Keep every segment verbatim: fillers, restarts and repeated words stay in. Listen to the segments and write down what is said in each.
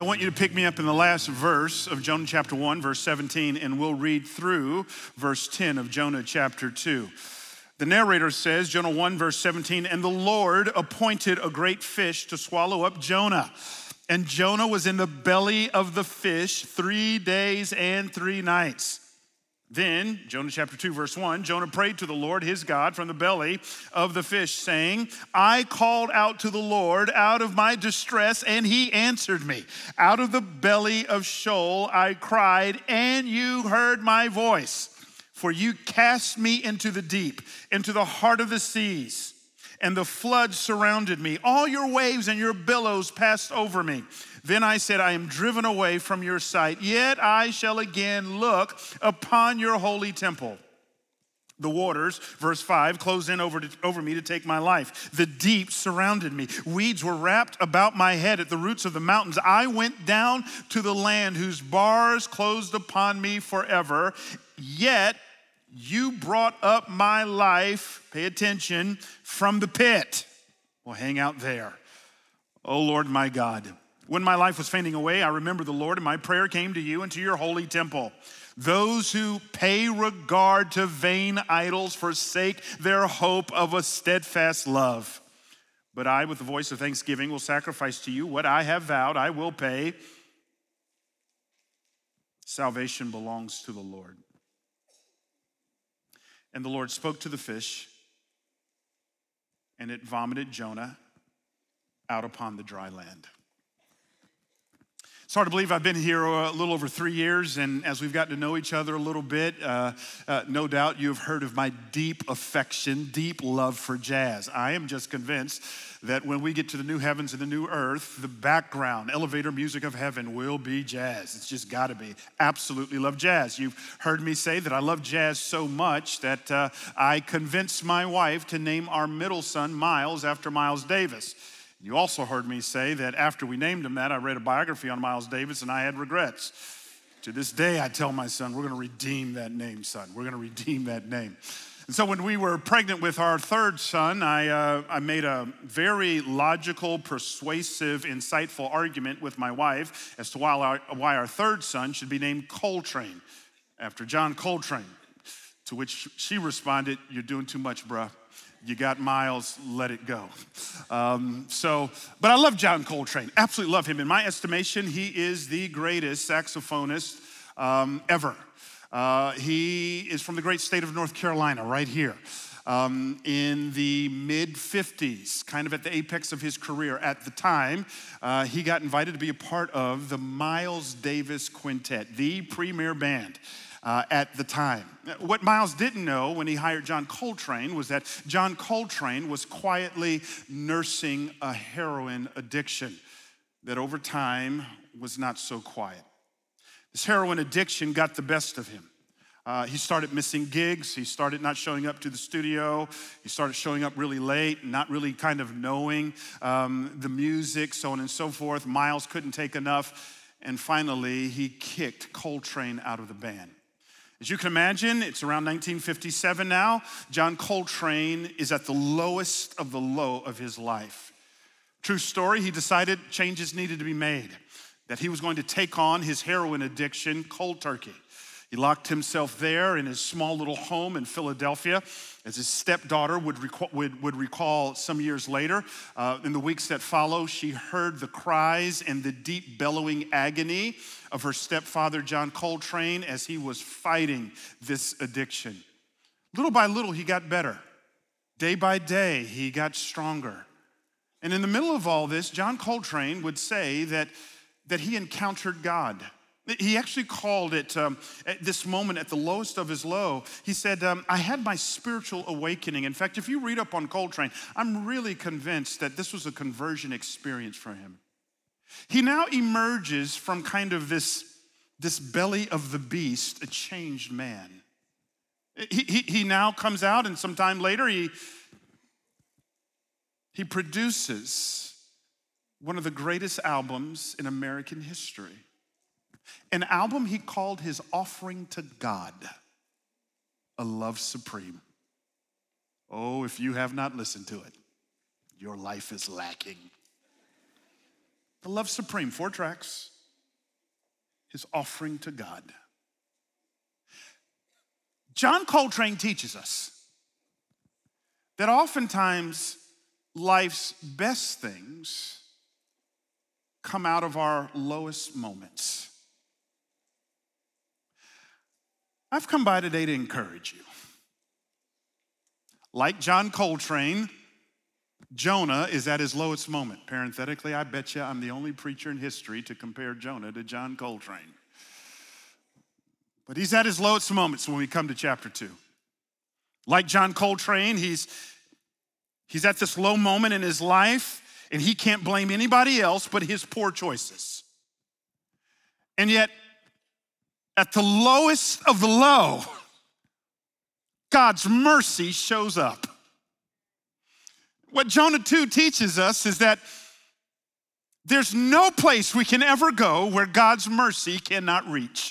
want you to pick me up in the last verse of Jonah chapter one, verse seventeen, and we'll read through verse ten of Jonah chapter two. The narrator says, Jonah one, verse seventeen, and the Lord appointed a great fish to swallow up Jonah. And Jonah was in the belly of the fish three days and three nights. Then, Jonah chapter two, verse one, Jonah prayed to the Lord his God from the belly of the fish, saying, I called out to the Lord out of my distress, and he answered me. Out of the belly of Sheol I cried, and you heard my voice. For you cast me into the deep, into the heart of the seas, and the flood surrounded me. All your waves and your billows passed over me. Then I said, I am driven away from your sight, yet I shall again look upon your holy temple. The waters, verse five, closed in over, to, over me to take my life. The deep surrounded me. Weeds were wrapped about my head at the roots of the mountains. I went down to the land whose bars closed upon me forever. Yet you brought up my life, pay attention, from the pit. Well, hang out there. Oh, Lord, my God. When my life was fading away, I remembered the Lord, and my prayer came to you and to your holy temple. Those who pay regard to vain idols forsake their hope of a steadfast love. But I, with the voice of thanksgiving, will sacrifice to you what I have vowed. I will pay. Salvation belongs to the Lord. And the Lord spoke to the fish, and it vomited Jonah out upon the dry land. It's hard to believe I've been here a little over three years, and as we've gotten to know each other a little bit, uh, uh, no doubt you have heard of my deep affection, deep love for jazz. I am just convinced that when we get to the new heavens and the new earth, the background, elevator music of heaven will be jazz. It's just gotta be. Absolutely love jazz. You've heard me say that I love jazz so much that uh, I convinced my wife to name our middle son Miles after Miles Davis. You also heard me say that after we named him that, I read a biography on Miles Davis and I had regrets. To this day, I tell my son, we're gonna redeem that name, son. We're gonna redeem that name. And so when we were pregnant with our third son, I, uh, I made a very logical, persuasive, insightful argument with my wife as to why our, why our third son should be named Coltrane, after John Coltrane. To which she responded, you're doing too much, bruh. You got Miles, let it go. Um, so, but I love John Coltrane, absolutely love him. In my estimation, he is the greatest saxophonist um, ever. Uh, he is from the great state of North Carolina, right here. Um, in the mid fifties, kind of at the apex of his career at the time, uh, he got invited to be a part of the Miles Davis Quintet, the premier band. Uh, at the time. What Miles didn't know when he hired John Coltrane was that John Coltrane was quietly nursing a heroin addiction that over time was not so quiet. This heroin addiction got the best of him. Uh, he started missing gigs. He started not showing up to the studio. He started showing up really late, not really kind of knowing um, the music, so on and so forth. Miles couldn't take enough. And finally, he kicked Coltrane out of the band. As you can imagine, it's around nineteen fifty-seven now. John Coltrane is at the lowest of the low of his life. True story, he decided changes needed to be made, that he was going to take on his heroin addiction cold turkey. He locked himself there in his small little home in Philadelphia. As his stepdaughter would recall, would, would recall some years later, uh, in the weeks that follow, she heard the cries and the deep bellowing agony of her stepfather, John Coltrane, as he was fighting this addiction. Little by little, he got better. Day by day, he got stronger. And in the middle of all this, John Coltrane would say that, that he encountered God. He actually called it, um, at this moment at the lowest of his low, he said, um, I had my spiritual awakening. In fact, if you read up on Coltrane, I'm really convinced that this was a conversion experience for him. He now emerges from kind of this, this belly of the beast, a changed man. He, he, he now comes out, and sometime later he, he produces one of the greatest albums in American history. An album he called his offering to God, A Love Supreme. Oh, if you have not listened to it, your life is lacking. A Love Supreme, four tracks, his offering to God. John Coltrane teaches us that oftentimes life's best things come out of our lowest moments. I've come by today to encourage you. Like John Coltrane, Jonah is at his lowest moment. Parenthetically, I bet you I'm the only preacher in history to compare Jonah to John Coltrane. But he's at his lowest moments when we come to chapter two. Like John Coltrane, he's, he's at this low moment in his life, and he can't blame anybody else but his poor choices. And yet, at the lowest of the low, God's mercy shows up. What Jonah two teaches us is that there's no place we can ever go where God's mercy cannot reach.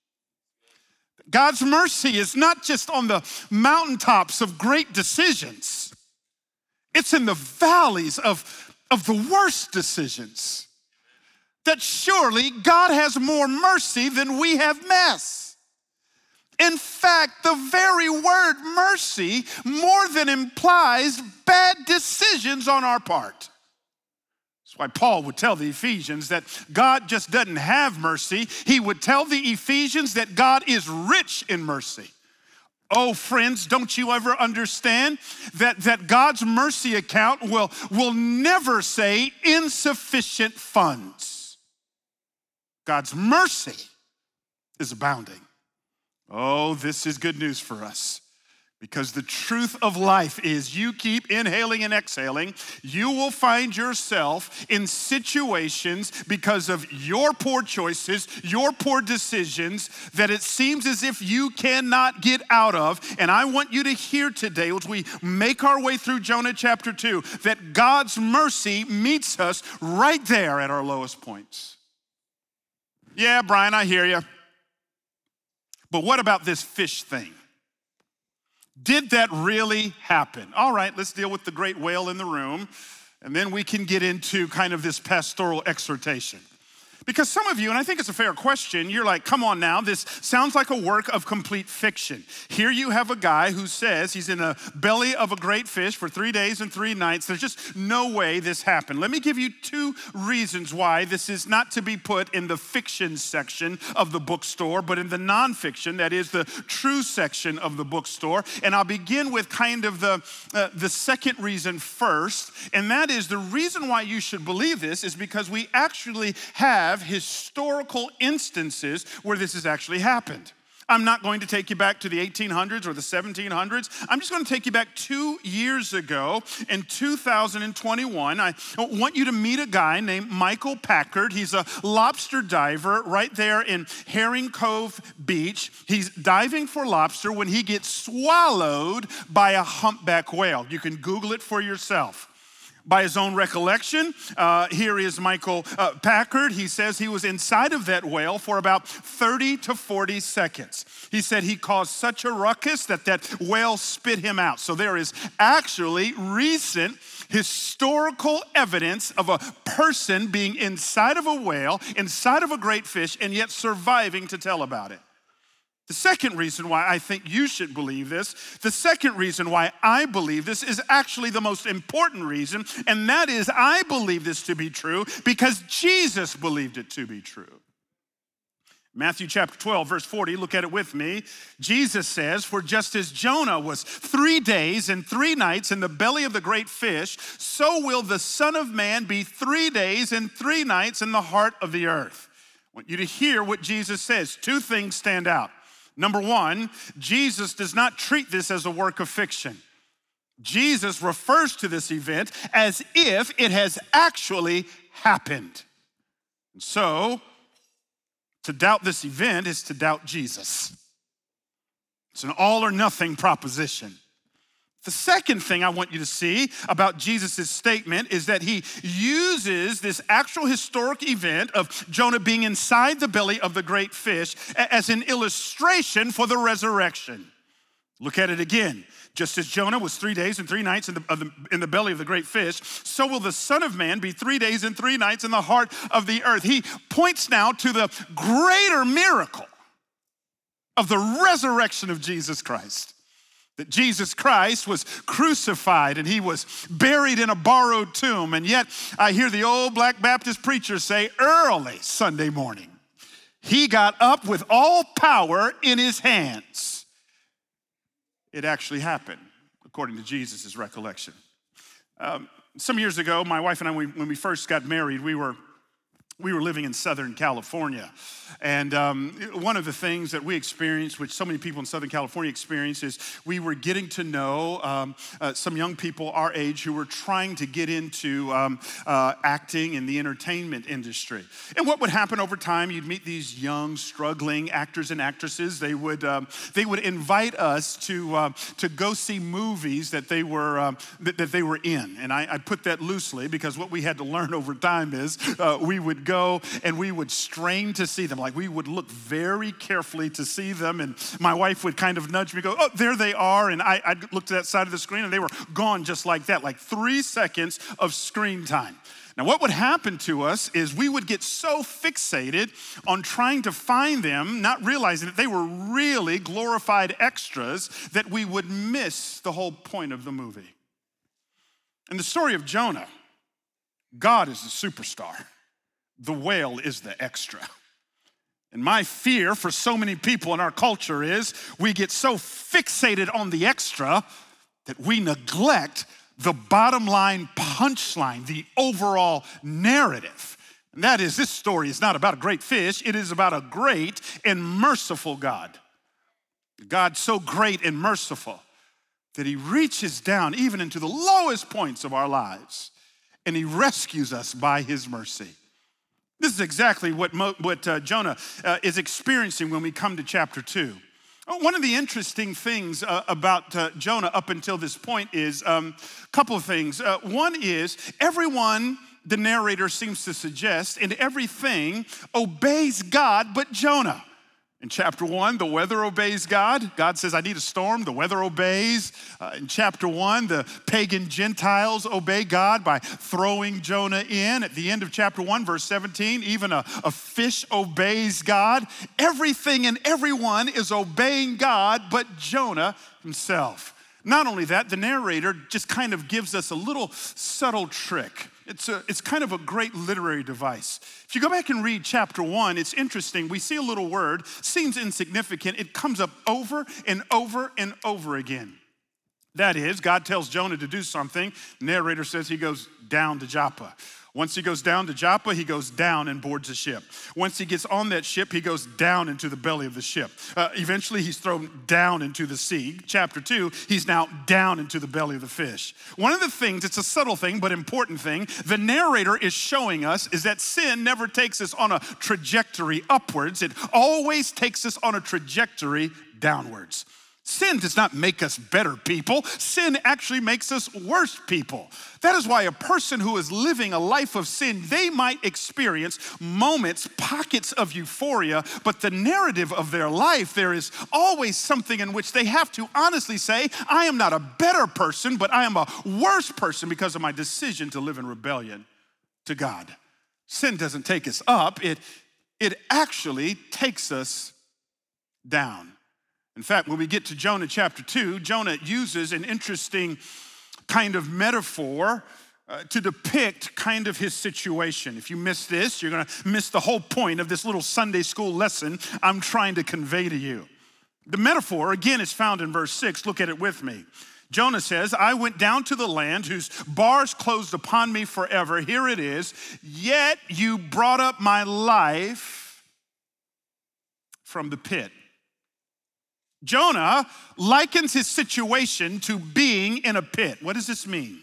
God's mercy is not just on the mountaintops of great decisions. It's in the valleys of, of the worst decisions. That surely God has more mercy than we have mess. In fact, the very word mercy more than implies bad decisions on our part. That's why Paul would tell the Ephesians that God just doesn't have mercy. He would tell the Ephesians that God is rich in mercy. Oh, friends, don't you ever understand that, that God's mercy account will, will never say insufficient funds. God's mercy is abounding. Oh, this is good news for us, because the truth of life is you keep inhaling and exhaling, you will find yourself in situations because of your poor choices, your poor decisions, that it seems as if you cannot get out of. And I want you to hear today, as we make our way through Jonah chapter two, that God's mercy meets us right there at our lowest points. Yeah, Brian, I hear you. But what about this fish thing? Did that really happen? All right, let's deal with the great whale in the room, and then we can get into kind of this pastoral exhortation. Because some of you, and I think it's a fair question, you're like, come on now, this sounds like a work of complete fiction. Here you have a guy who says he's in the belly of a great fish for three days and three nights. There's just no way this happened. Let me give you two reasons why this is not to be put in the fiction section of the bookstore, but in the nonfiction, that is the true section of the bookstore. And I'll begin with kind of the, uh, the second reason first, and that is the reason why you should believe this is because we actually have historical instances where this has actually happened. I'm not going to take you back to the eighteen hundreds or the seventeen hundreds. I'm just going to take you back two years ago in two thousand twenty-one. I want you to meet a guy named Michael Packard. He's a lobster diver right there in Herring Cove Beach. He's diving for lobster when he gets swallowed by a humpback whale. You can Google it for yourself. By his own recollection, uh, here is Michael uh, Packard. He says he was inside of that whale for about thirty to forty seconds. He said he caused such a ruckus that that whale spit him out. So there is actually recent historical evidence of a person being inside of a whale, inside of a great fish, and yet surviving to tell about it. The second reason why I think you should believe this, the second reason why I believe this is actually the most important reason, and that is I believe this to be true because Jesus believed it to be true. Matthew chapter twelve, verse forty, look at it with me. Jesus says, "For just as Jonah was three days and three nights in the belly of the great fish, so will the Son of Man be three days and three nights in the heart of the earth." I want you to hear what Jesus says. Two things stand out. Number one, Jesus does not treat this as a work of fiction. Jesus refers to this event as if it has actually happened. And so, to doubt this event is to doubt Jesus. It's an all or nothing proposition. The second thing I want you to see about Jesus' statement is that he uses this actual historic event of Jonah being inside the belly of the great fish as an illustration for the resurrection. Look at it again. Just as Jonah was three days and three nights in the, of the, in the belly of the great fish, so will the Son of Man be three days and three nights in the heart of the earth. He points now to the greater miracle of the resurrection of Jesus Christ. That Jesus Christ was crucified and he was buried in a borrowed tomb. And yet I hear the old black Baptist preacher say early Sunday morning, he got up with all power in his hands. It actually happened, according to Jesus' recollection. Um, some years ago, my wife and I, when we first got married, we were We were living in Southern California. And um, one of the things that we experienced, which so many people in Southern California experience, is we were getting to know um, uh, some young people our age who were trying to get into um, uh, acting in the entertainment industry. And what would happen over time, you'd meet these young, struggling actors and actresses. They would um, they would invite us to uh, to go see movies that they were um, that, that they were in. And I, I put that loosely because what we had to learn over time is uh, we would go and we would strain to see them. Like we would look very carefully to see them, and my wife would kind of nudge me, go, oh, there they are. And I, I'd look to that side of the screen and they were gone just like that, like three seconds of screen time. Now, what would happen to us is we would get so fixated on trying to find them, not realizing that they were really glorified extras, that we would miss the whole point of the movie. In the story of Jonah, God is the superstar. The whale is the extra. And my fear for so many people in our culture is we get so fixated on the extra that we neglect the bottom line punchline, the overall narrative. And that is, this story is not about a great fish, it is about a great and merciful God. God so great and merciful that he reaches down even into the lowest points of our lives and he rescues us by his mercy. This is exactly what, Mo, what uh, Jonah uh, is experiencing when we come to chapter two. One of the interesting things uh, about uh, Jonah up until this point is a um, couple of things. Uh, one is everyone, the narrator seems to suggest, in everything obeys God but Jonah. In chapter one, the weather obeys God. God says, I need a storm. The weather obeys. Uh, in chapter one, the pagan Gentiles obey God by throwing Jonah in. At the end of chapter one, verse seventeen, even a, a fish obeys God. Everything and everyone is obeying God but Jonah himself. Not only that, the narrator just kind of gives us a little subtle trick. It's, a, it's kind of a great literary device. If you go back and read chapter one, it's interesting. We see a little word, seems insignificant. It comes up over and over and over again. That is, God tells Jonah to do something. The narrator says he goes down to Joppa. Once he goes down to Joppa, he goes down and boards a ship. Once he gets on that ship, he goes down into the belly of the ship. Uh, eventually, he's thrown down into the sea. Chapter two, he's now down into the belly of the fish. One of the things, it's a subtle thing, but important thing, the narrator is showing us is that sin never takes us on a trajectory upwards. It always takes us on a trajectory downwards. Sin does not make us better people. Sin actually makes us worse people. That is why a person who is living a life of sin, they might experience moments, pockets of euphoria, but the narrative of their life, there is always something in which they have to honestly say, I am not a better person, but I am a worse person because of my decision to live in rebellion to God. Sin doesn't take us up. It, it actually takes us down. In fact, when we get to Jonah chapter two, Jonah uses an interesting kind of metaphor uh, to depict kind of his situation. If you miss this, you're gonna miss the whole point of this little Sunday school lesson I'm trying to convey to you. The metaphor, again, is found in verse six. Look at it with me. Jonah says, I went down to the land whose bars closed upon me forever. Here it is. Yet you brought up my life from the pit. Jonah likens his situation to being in a pit. What does this mean?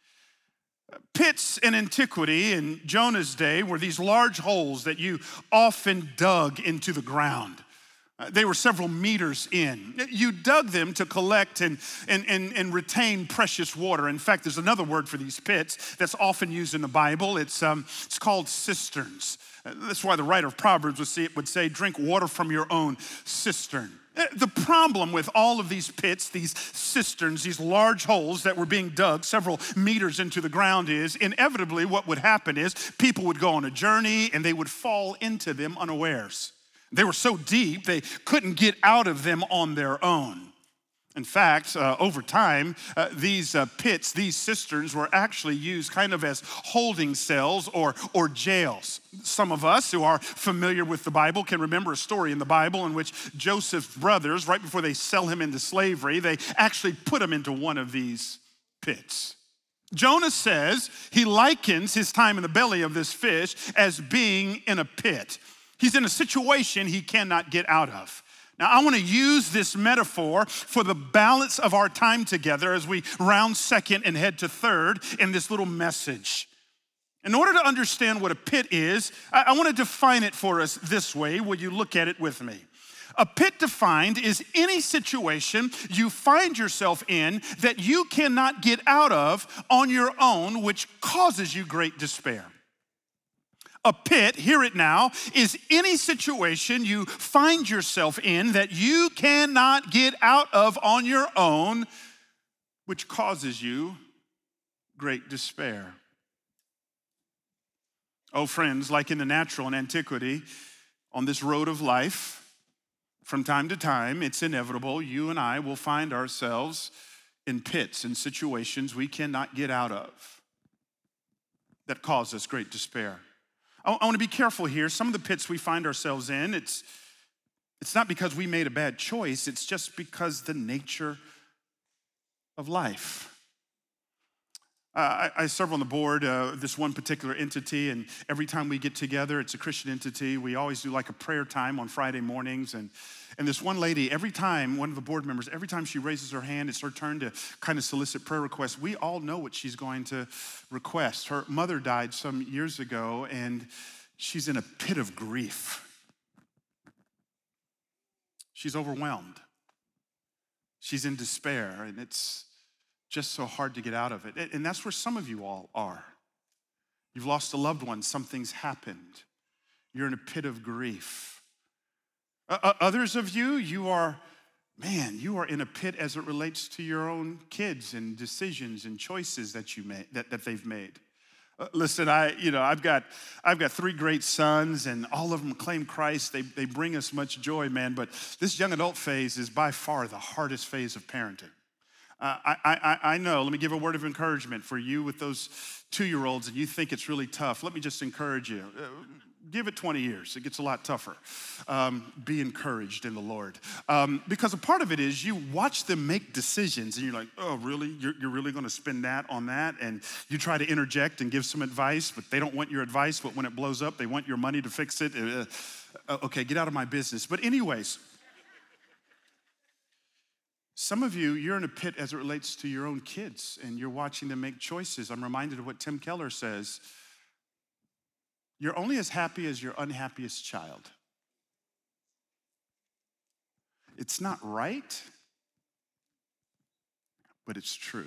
Pits in antiquity in Jonah's day were these large holes that you often dug into the ground. Uh, They were several meters in. You dug them to collect and, and, and, and retain precious water. In fact, there's another word for these pits that's often used in the Bible. It's, um, it's called cisterns. Uh, That's why the writer of Proverbs would say, would say, drink water from your own cistern. Uh, The problem with all of these pits, these cisterns, these large holes that were being dug several meters into the ground is, inevitably what would happen is people would go on a journey and they would fall into them unawares. They were so deep, they couldn't get out of them on their own. In fact, uh, over time, uh, these uh, pits, these cisterns were actually used kind of as holding cells or, or jails. Some of us who are familiar with the Bible can remember a story in the Bible in which Joseph's brothers, right before they sell him into slavery, they actually put him into one of these pits. Jonah says he likens his time in the belly of this fish as being in a pit. He's in a situation he cannot get out of. Now, I want to use this metaphor for the balance of our time together as we round second and head to third in this little message. In order to understand what a pit is, I, I want to define it for us this way. Will you look at it with me? A pit defined is any situation you find yourself in that you cannot get out of on your own, which causes you great despair. A pit, hear it now, is any situation you find yourself in that you cannot get out of on your own, which causes you great despair. Oh, friends, like in the natural in antiquity, on this road of life, from time to time, it's inevitable, you and I will find ourselves in pits and situations we cannot get out of that cause us great despair. I want to be careful here. Some of the pits we find ourselves in, it's, it's not because we made a bad choice. It's just because the nature of life. Uh, I, I serve on the board of uh, this one particular entity, and every time we get together, it's a Christian entity. We always do like a prayer time on Friday mornings, and And this one lady, every time, one of the board members, every time she raises her hand, it's her turn to kind of solicit prayer requests. We all know what she's going to request. Her mother died some years ago, and she's in a pit of grief. She's overwhelmed. She's in despair, and it's just so hard to get out of it. And that's where some of you all are. You've lost a loved one. Something's happened. You're in a pit of grief. Uh, others of you, you are, man, you are in a pit as it relates to your own kids and decisions and choices that you made, that, that they've made. Uh, listen, I, you know, I've got, I've got three great sons, and all of them claim Christ. They, they bring us much joy, man. But this young adult phase is by far the hardest phase of parenting. Uh, I, I, I know. Let me give a word of encouragement for you with those two-year-olds, and you think it's really tough. Let me just encourage you. Uh, Give it twenty years. It gets a lot tougher. Um, be encouraged in the Lord. Um, because a part of it is you watch them make decisions and you're like, oh, really? You're, you're really going to spend that on that? And you try to interject and give some advice, but they don't want your advice. But when it blows up, they want your money to fix it. Uh, uh, okay, get out of my business. But anyways, some of you, you're in a pit as it relates to your own kids and you're watching them make choices. I'm reminded of what Tim Keller says. You're only as happy as your unhappiest child. It's not right, but it's true.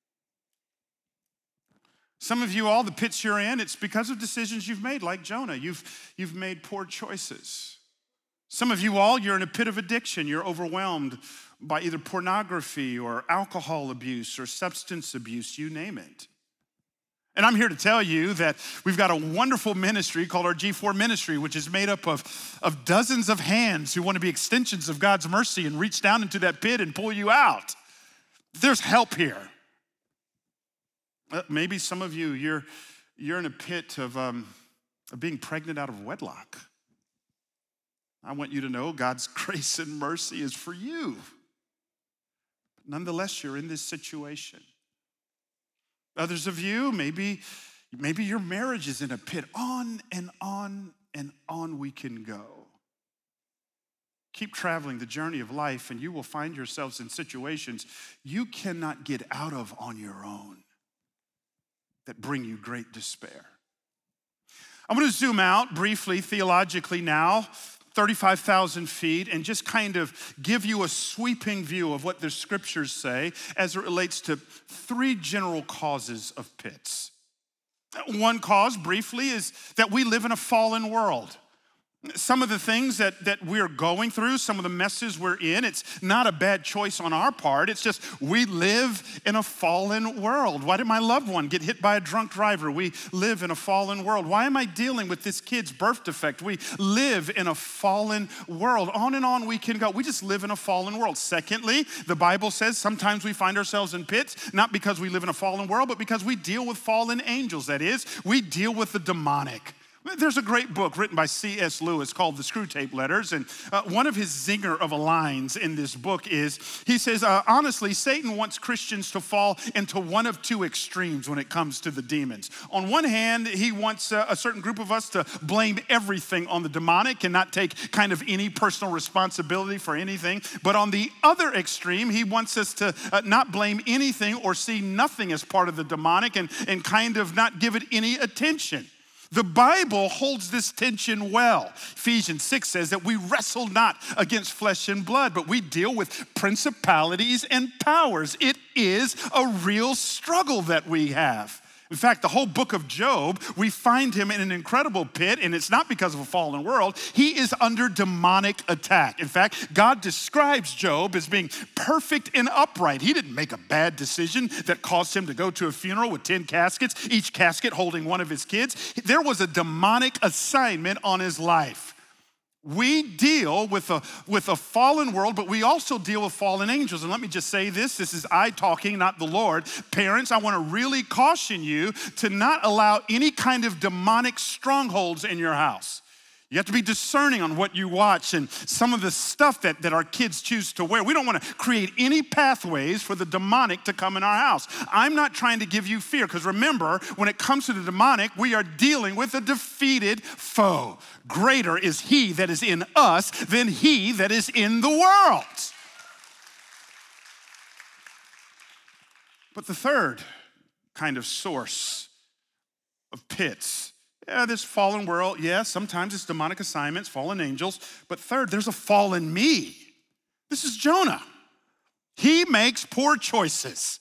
Some of you all, the pits you're in, it's because of decisions you've made, like Jonah. You've, you've made poor choices. Some of you all, you're in a pit of addiction. You're overwhelmed by either pornography or alcohol abuse or substance abuse, you name it. And I'm here to tell you that we've got a wonderful ministry called our G four ministry, which is made up of, of dozens of hands who want to be extensions of God's mercy and reach down into that pit and pull you out. There's help here. Uh, maybe some of you, you're, you're in a pit of, um, of being pregnant out of wedlock. I want you to know God's grace and mercy is for you. Nonetheless, you're in this situation. Others of you, maybe, maybe your marriage is in a pit. On and on and on we can go. Keep traveling the journey of life and you will find yourselves in situations you cannot get out of on your own that bring you great despair. I'm going to zoom out briefly theologically now thirty-five thousand feet and just kind of give you a sweeping view of what the scriptures say as it relates to three general causes of pits. One cause, briefly, is that we live in a fallen world. Some of the things that, that we're going through, some of the messes we're in, it's not a bad choice on our part. It's just we live in a fallen world. Why did my loved one get hit by a drunk driver? We live in a fallen world. Why am I dealing with this kid's birth defect? We live in a fallen world. On and on we can go. We just live in a fallen world. Secondly, the Bible says sometimes we find ourselves in pits, not because we live in a fallen world, but because we deal with fallen angels. That is, we deal with the demonic. There's a great book written by C S Lewis called The Screwtape Letters, and uh, one of his zinger of lines in this book is, he says, uh, honestly, Satan wants Christians to fall into one of two extremes when it comes to the demons. On one hand, he wants uh, a certain group of us to blame everything on the demonic and not take kind of any personal responsibility for anything. But on the other extreme, he wants us to uh, not blame anything or see nothing as part of the demonic and, and kind of not give it any attention. The Bible holds this tension well. Ephesians six says that we wrestle not against flesh and blood, but we deal with principalities and powers. It is a real struggle that we have. In fact, the whole book of Job, we find him in an incredible pit, and it's not because of a fallen world. He is under demonic attack. In fact, God describes Job as being perfect and upright. He didn't make a bad decision that caused him to go to a funeral with ten caskets, each casket holding one of his kids. There was a demonic assignment on his life. We deal with a, with a fallen world, but we also deal with fallen angels. And let me just say this, this is I talking, not the Lord. Parents, I want to really caution you to not allow any kind of demonic strongholds in your house. You have to be discerning on what you watch and some of the stuff that, that our kids choose to wear. We don't want to create any pathways for the demonic to come in our house. I'm not trying to give you fear, because remember, when it comes to the demonic, we are dealing with a defeated foe. Greater is he that is in us than he that is in the world. But the third kind of source of pits, yeah, this fallen world, yeah, sometimes it's demonic assignments, fallen angels, but third, there's a fallen me. This is Jonah. He makes poor choices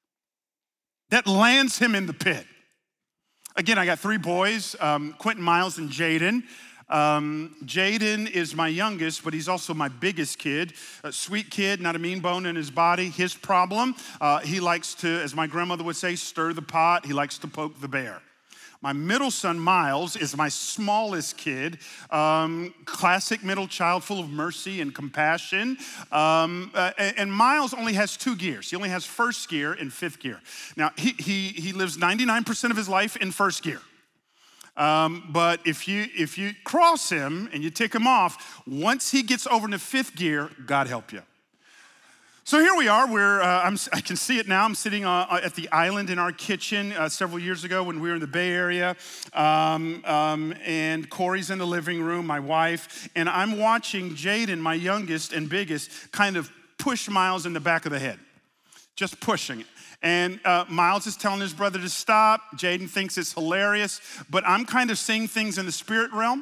that lands him in the pit. Again, I got three boys, um, Quentin, Miles, and Jaden. Um, Jaden is my youngest, but he's also my biggest kid. A sweet kid, not a mean bone in his body. His problem, uh, he likes to, as my grandmother would say, stir the pot. He likes to poke the bear. My middle son, Miles, is my smallest kid, um, classic middle child, full of mercy and compassion. Um, uh, and Miles only has two gears. He only has first gear and fifth gear. Now, he, he, he lives ninety-nine percent of his life in first gear. Um, but if you, if you cross him and you tick him off, once he gets over into fifth gear, God help you. So here we are, we're, uh, I'm, I can see it now. I'm sitting uh, at the island in our kitchen uh, several years ago when we were in the Bay Area. Um, um, and Corey's in the living room, my wife, and I'm watching Jaden, my youngest and biggest, kind of push Miles in the back of the head, just pushing it. And uh, Miles is telling his brother to stop. Jaden thinks it's hilarious, but I'm kind of seeing things in the spirit realm.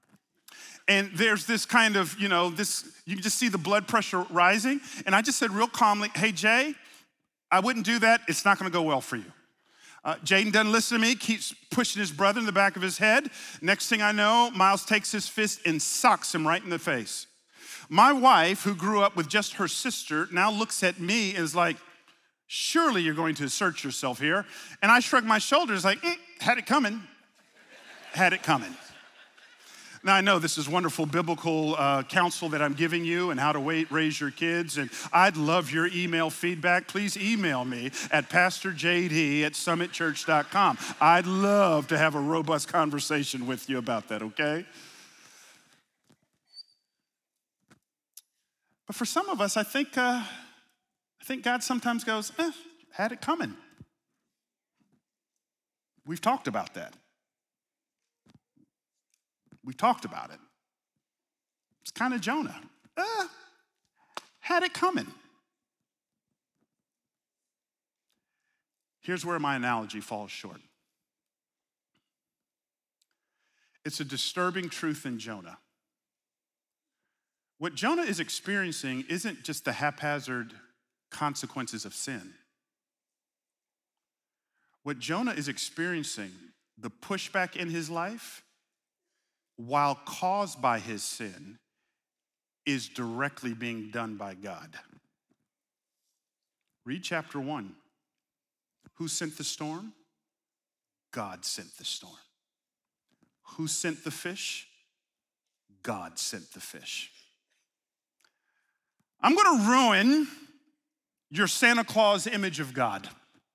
And there's this kind of, you know, this, you can just see the blood pressure rising. And I just said real calmly, hey, Jay, I wouldn't do that. It's not gonna go well for you. Uh, Jaden doesn't listen to me, keeps pushing his brother in the back of his head. Next thing I know, Miles takes his fist and socks him right in the face. My wife, who grew up with just her sister, now looks at me and is like, surely you're going to assert yourself here. And I shrug my shoulders like, mm, had it coming, had it coming. Now, I know this is wonderful biblical uh, counsel that I'm giving you and how to wait, raise your kids, and I'd love your email feedback. Please email me at pastor j d at summit church dot com. I'd love to have a robust conversation with you about that, okay? But for some of us, I think, uh, I think God sometimes goes, eh, had it coming. We've talked about that. We talked about it. It's kind of Jonah. Uh, had it coming. Here's where my analogy falls short. It's a disturbing truth in Jonah. What Jonah is experiencing isn't just the haphazard consequences of sin. What Jonah is experiencing, the pushback in his life, while caused by his sin, is directly being done by God. Read chapter one. Who sent the storm? God sent the storm. Who sent the fish? God sent the fish. I'm going to ruin your Santa Claus image of God.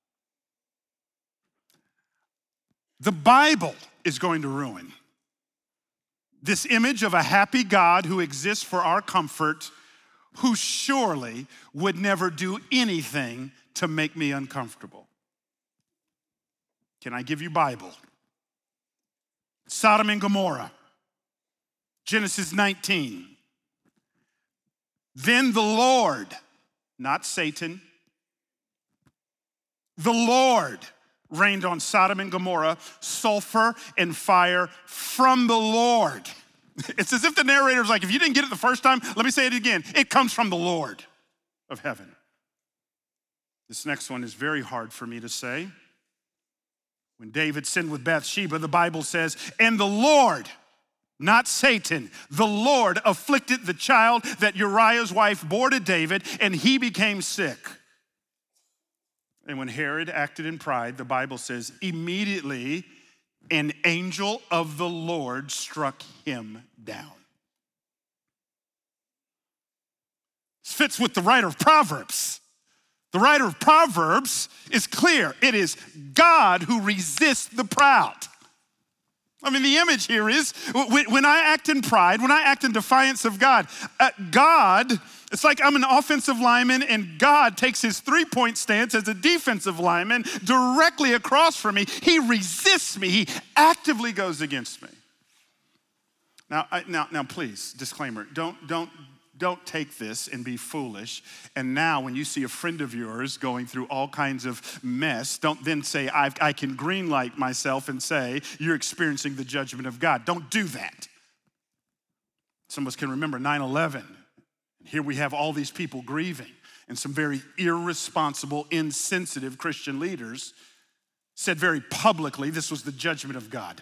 The Bible is going to ruin this image of a happy God who exists for our comfort, who surely would never do anything to make me uncomfortable. Can I give you Bible? Sodom and Gomorrah, Genesis nineteen. Then the Lord, not Satan, the Lord rained on Sodom and Gomorrah sulfur and fire from the Lord. It's as if the narrator's like, if you didn't get it the first time, let me say it again. It comes from the Lord of heaven. This next one is very hard for me to say. When David sinned with Bathsheba, the Bible says, and the Lord, not Satan, the Lord afflicted the child that Uriah's wife bore to David, and he became sick. And when Herod acted in pride, the Bible says, immediately an angel of the Lord struck him down. This fits with the writer of Proverbs. The writer of Proverbs is clear. It is God who resists the proud. I mean, the image here is when I act in pride, when I act in defiance of God, uh, God, it's like I'm an offensive lineman and God takes his three-point stance as a defensive lineman directly across from me. He resists me. He actively goes against me. Now, I, now, now, please, disclaimer, don't, don't, don't take this and be foolish. And now when you see a friend of yours going through all kinds of mess, don't then say, I've, I can greenlight myself and say, you're experiencing the judgment of God. Don't do that. Some of us can remember nine eleven. Here we have all these people grieving, and some very irresponsible, insensitive Christian leaders said very publicly this was the judgment of God.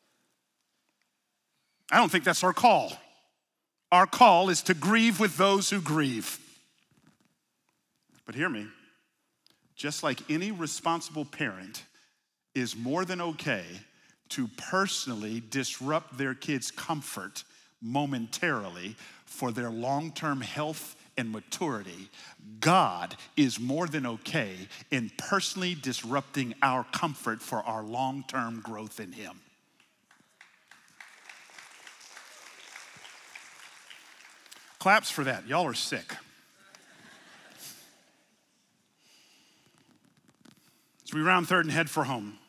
I don't think that's our call. Our call is to grieve with those who grieve. But hear me, just like any responsible parent is more than okay to personally disrupt their kids' comfort momentarily for their long-term health and maturity, God is more than okay in personally disrupting our comfort for our long-term growth in Him. Claps for that. Y'all are sick. So we round third and head for home.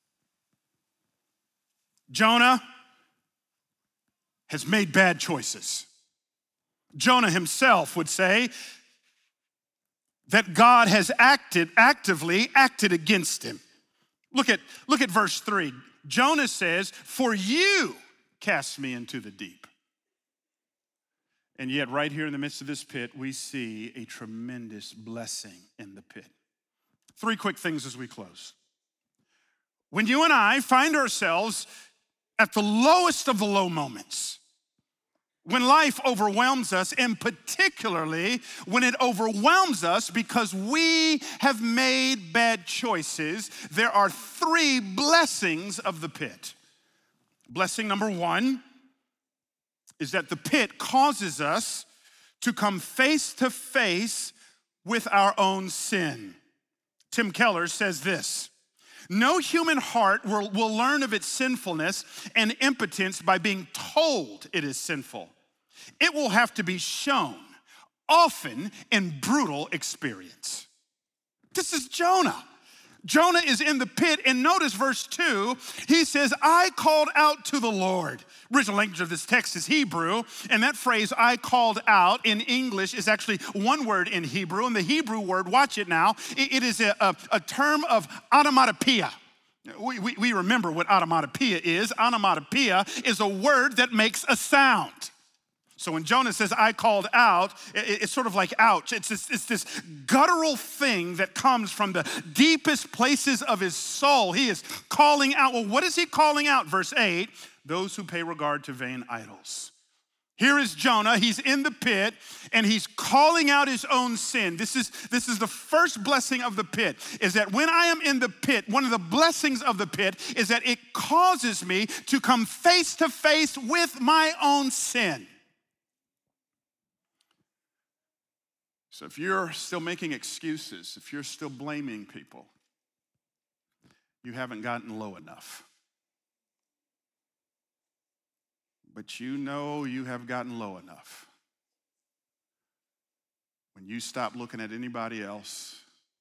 Jonah has made bad choices. Jonah himself would say that God has acted, actively acted against him. Look at, look at verse three. Jonah says, for you cast me into the deep. And yet right here in the midst of this pit, we see a tremendous blessing in the pit. Three quick things as we close. When you and I find ourselves at the lowest of the low moments, when life overwhelms us, and particularly when it overwhelms us because we have made bad choices, there are three blessings of the pit. Blessing number one is that the pit causes us to come face to face with our own sin. Tim Keller says this: no human heart will, will learn of its sinfulness and impotence by being told it is sinful. It will have to be shown, often in brutal experience. This is Jonah. Jonah is in the pit, and notice verse two, he says, I called out to the Lord. Original language of this text is Hebrew, and that phrase, I called out, in English is actually one word in Hebrew, and the Hebrew word, watch it now, it, it is a, a, a term of onomatopoeia. We, we, we remember what onomatopoeia is. Onomatopoeia is a word that makes a sound. So when Jonah says, I called out, it's sort of like ouch. It's this, it's this guttural thing that comes from the deepest places of his soul. He is calling out. Well, what is he calling out? Verse eight, those who pay regard to vain idols. Here is Jonah, he's in the pit, and he's calling out his own sin. This is, this is the first blessing of the pit, is that when I am in the pit, one of the blessings of the pit is that it causes me to come face to face with my own sin. So if you're still making excuses, if you're still blaming people, you haven't gotten low enough. But you know you have gotten low enough when you stop looking at anybody else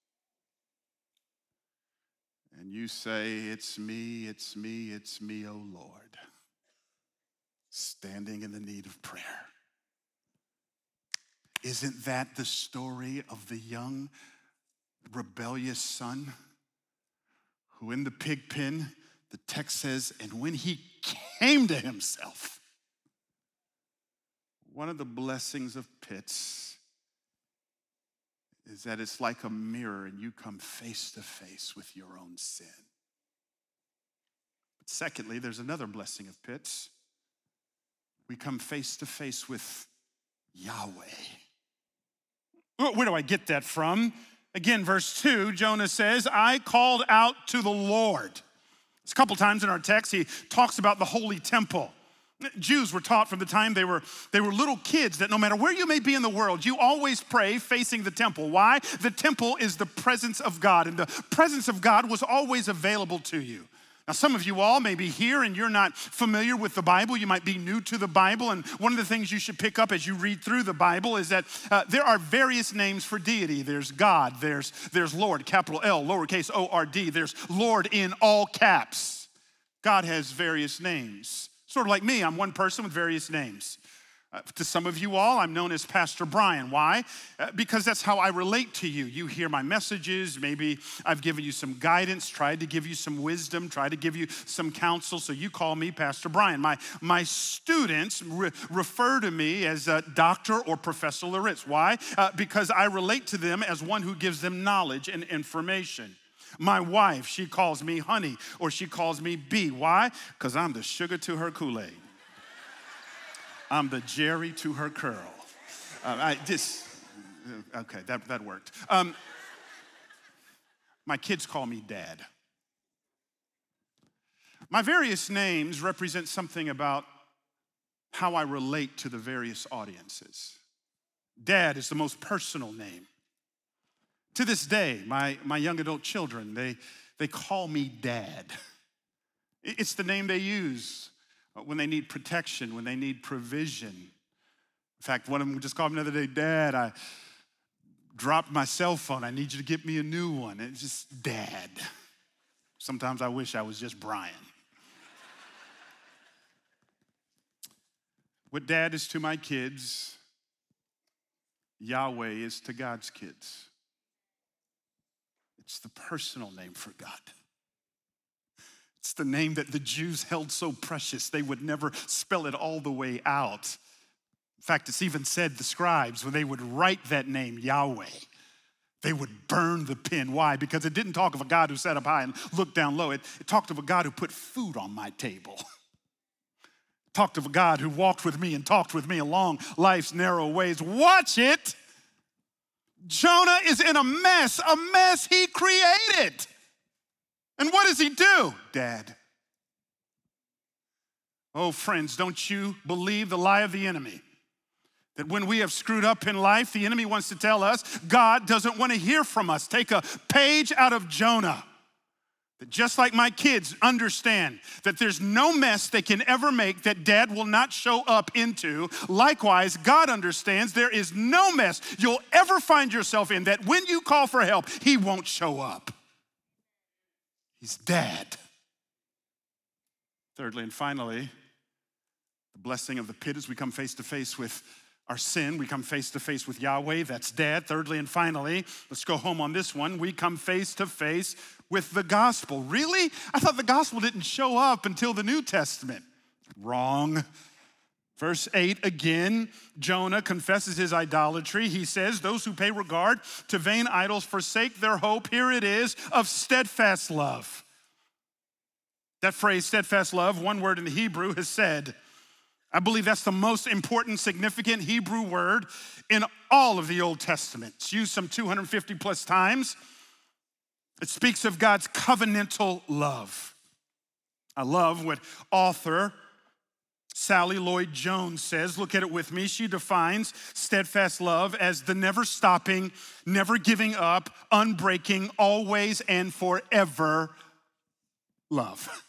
and you say, it's me, it's me, it's me, oh Lord, standing in the need of prayer. Isn't that the story of the young, rebellious son who in the pig pen, the text says, and when he came to himself? One of the blessings of pits is that it's like a mirror and you come face to face with your own sin. But secondly, there's another blessing of pits. We come face to face with Yahweh. Where do I get that from? Again, verse two, Jonah says, I called out to the Lord. It's a couple times in our text, he talks about the holy temple. Jews were taught from the time they were, they were little kids that no matter where you may be in the world, you always pray facing the temple. Why? The temple is the presence of God, and the presence of God was always available to you. Now, some of you all may be here and you're not familiar with the Bible. You might be new to the Bible, and one of the things you should pick up as you read through the Bible is that uh, there are various names for deity. There's God, there's, there's Lord, capital L, lowercase O R D. There's Lord in all caps. God has various names. Sort of like me, I'm one person with various names. Uh, to some of you all, I'm known as Pastor Brian. Why? Uh, because that's how I relate to you. You hear my messages. Maybe I've given you some guidance, tried to give you some wisdom, tried to give you some counsel, so you call me Pastor Brian. My, my students re- refer to me as uh, Doctor or Professor Loritz. Why? Uh, because I relate to them as one who gives them knowledge and information. My wife, she calls me honey, or she calls me B. Why? Because I'm the sugar to her Kool-Aid. I'm the Jerry to her curl. Uh, I just, okay, that, that worked. Um, my kids call me Dad. My various names represent something about how I relate to the various audiences. Dad is the most personal name. To this day, my, my young adult children, they, they call me Dad. It's the name they use when they need protection, when they need provision. In fact, one of them just called me the other day, Dad, I dropped my cell phone. I need you to get me a new one. It's just Dad. Sometimes I wish I was just Brian. What Dad is to my kids, Yahweh is to God's kids. It's the personal name for God. It's the name that the Jews held so precious, they would never spell it all the way out. In fact, it's even said the scribes, when they would write that name, Yahweh, they would burn the pen. Why? Because it didn't talk of a God who sat up high and looked down low. It, it talked of a God who put food on my table. It talked of a God who walked with me and talked with me along life's narrow ways. Watch it. Jonah is in a mess, a mess he created. And what does he do? Dad. Oh, friends, don't you believe the lie of the enemy? That when we have screwed up in life, the enemy wants to tell us God doesn't want to hear from us. Take a page out of Jonah. That just like my kids understand that there's no mess they can ever make that Dad will not show up into, likewise, God understands there is no mess you'll ever find yourself in that when you call for help, he won't show up. He's Dad. Thirdly and finally, the blessing of the pit is we come face to face with our sin. We come face to face with Yahweh. That's Dad. Thirdly and finally, let's go home on this one. We come face to face with the gospel. Really? I thought the gospel didn't show up until the New Testament. Wrong. Verse eight, again, Jonah confesses his idolatry. He says, those who pay regard to vain idols forsake their hope, here it is, of steadfast love. That phrase, steadfast love, one word in the Hebrew, has said, I believe that's the most important, significant Hebrew word in all of the Old Testament. It's used some two hundred fifty plus times. It speaks of God's covenantal love. I love what author Sally Lloyd Jones says. Look at it with me. She defines steadfast love as the never stopping, never giving up, unbreaking, always and forever love.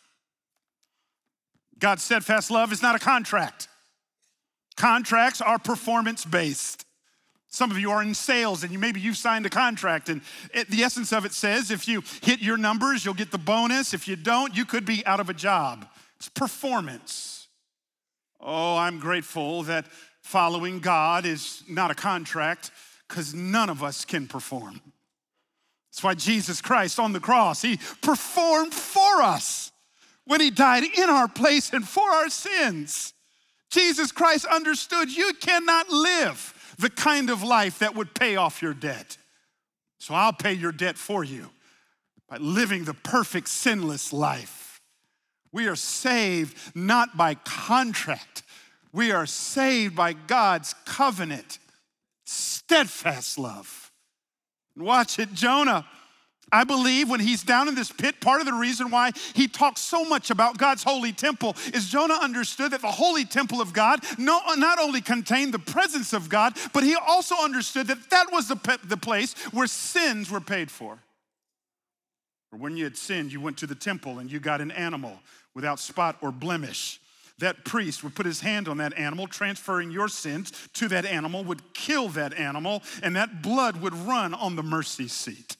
God's steadfast love is not a contract. Contracts are performance-based. Some of you are in sales and you maybe you've signed a contract, and it, the essence of it says if you hit your numbers, you'll get the bonus. If you don't, you could be out of a job. It's performance. Oh, I'm grateful that following God is not a contract, because none of us can perform. That's why Jesus Christ on the cross, he performed for us when he died in our place and for our sins. Jesus Christ understood you cannot live the kind of life that would pay off your debt. So I'll pay your debt for you by living the perfect, sinless life. We are saved not by contract. We are saved by God's covenant, steadfast love. And watch it, Jonah, I believe when he's down in this pit, part of the reason why he talks so much about God's holy temple is Jonah understood that the holy temple of God not only contained the presence of God, but he also understood that that was the, the place where sins were paid for. Or when you had sinned, you went to the temple and you got an animal without spot or blemish. That priest would put his hand on that animal, transferring your sins to that animal, would kill that animal, and that blood would run on the mercy seat.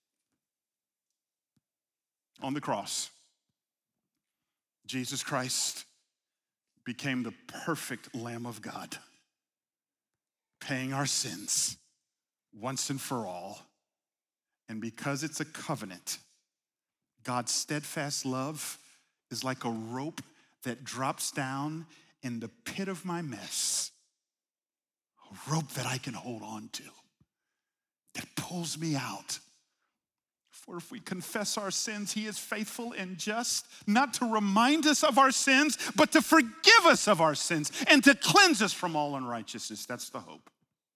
On the cross, Jesus Christ became the perfect Lamb of God, paying our sins once and for all. And because it's a covenant, God's steadfast love is like a rope that drops down in the pit of my mess, a rope that I can hold on to, that pulls me out. For if we confess our sins, he is faithful and just, not to remind us of our sins, but to forgive us of our sins and to cleanse us from all unrighteousness. That's the hope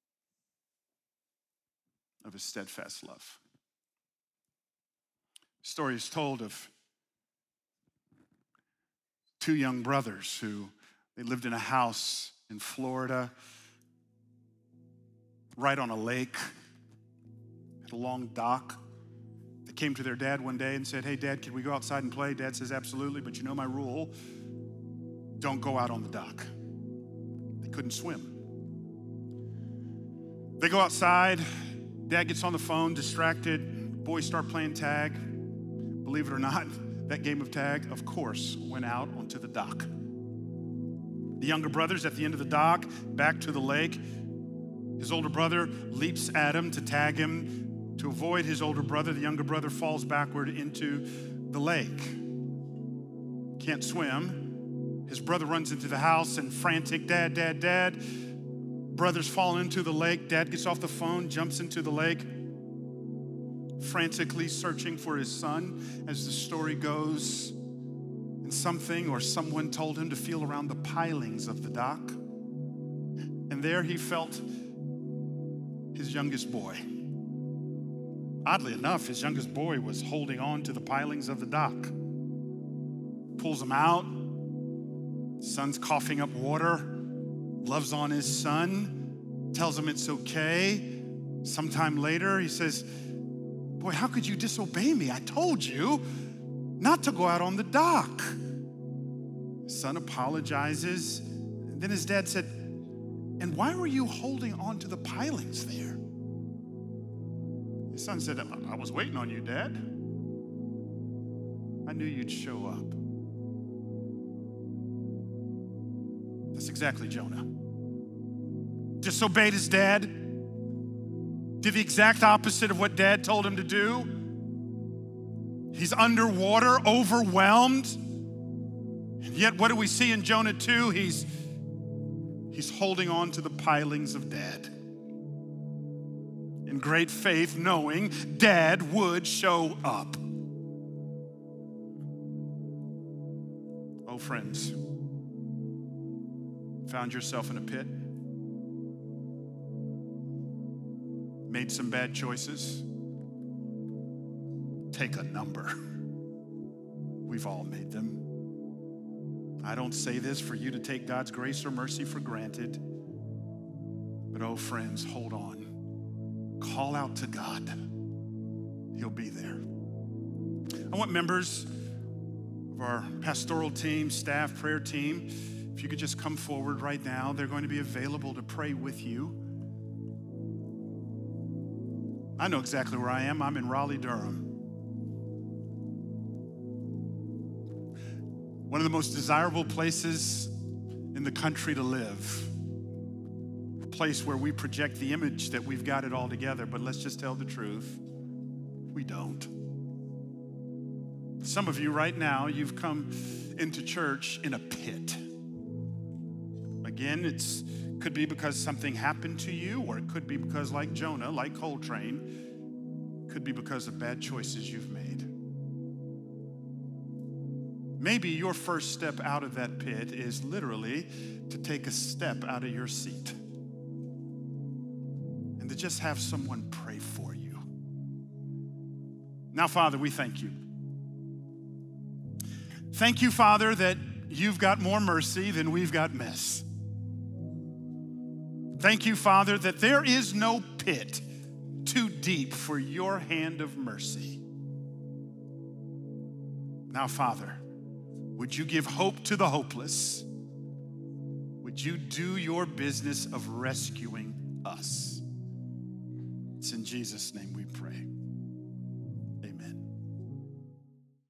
of his steadfast love. Story is told of two young brothers who they lived in a house in Florida, right on a lake, at a long dock. They came to their dad one day and said, hey, Dad, can we go outside and play? Dad says, absolutely, but you know my rule. Don't go out on the dock. They couldn't swim. They go outside. Dad gets on the phone, distracted. Boys start playing tag. Believe it or not, that game of tag, of course, went out onto the dock. The younger brother's at the end of the dock, back to the lake. His older brother leaps at him to tag him. To avoid his older brother, the younger brother falls backward into the lake. Can't swim. His brother runs into the house and frantic, Dad, Dad, Dad. Brother's fallen into the lake. Dad gets off the phone, jumps into the lake, frantically searching for his son. As the story goes, and something or someone told him to feel around the pilings of the dock. And there he felt his youngest boy. Oddly enough, his youngest boy was holding on to the pilings of the dock. Pulls him out. Son's coughing up water. Loves on his son. Tells him it's okay. Sometime later, he says, boy, how could you disobey me? I told you not to go out on the dock. His son apologizes. And then his dad said, and why were you holding on to the pilings there? His son said, I was waiting on you, Dad. I knew you'd show up. That's exactly Jonah. Disobeyed his dad. Did the exact opposite of what Dad told him to do. He's underwater, overwhelmed. And yet what do we see in Jonah two? He's He's holding on to the pilings of Dad. In great faith, knowing Dad would show up. Oh, friends, found yourself in a pit? Made some bad choices? Take a number. We've all made them. I don't say this for you to take God's grace or mercy for granted. But oh, friends, hold on. Call out to God. He'll be there. I want members of our pastoral team, staff, prayer team, if you could just come forward right now. They're going to be available to pray with you. I know exactly where I am. I'm in Raleigh, Durham. One of the most desirable places in the country to live. A place where we project the image that we've got it all together, but let's just tell the truth. We don't. Some of you right now, you've come into church in a pit. Again, it's could be because something happened to you, or it could be because, like Jonah, like Coltrane, could be because of bad choices you've made. Maybe your first step out of that pit is literally to take a step out of your seat and to just have someone pray for you. Now, Father, we thank you. Thank you, Father, that you've got more mercy than we've got mess. Thank you, Father, that there is no pit too deep for your hand of mercy. Now, Father, would you give hope to the hopeless? Would you do your business of rescuing us? It's in Jesus' name we pray.